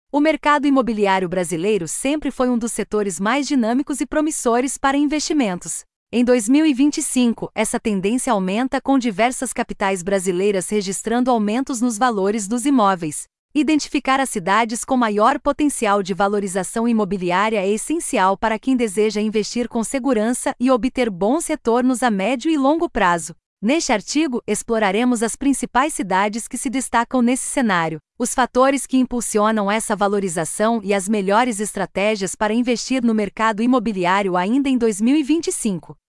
O mercado imobiliário brasileiro sempre foi um dos setores mais dinâmicos e promissores para investimentos. Em 2025, essa tendência aumenta com diversas capitais brasileiras registrando aumentos nos valores dos imóveis. Identificar as cidades com maior potencial de valorização imobiliária é essencial para quem deseja investir com segurança e obter bons retornos a médio e longo prazo. Neste artigo, exploraremos as principais cidades que se destacam nesse cenário, os fatores que impulsionam essa valorização e as melhores estratégias para investir no mercado imobiliário ainda em 2025.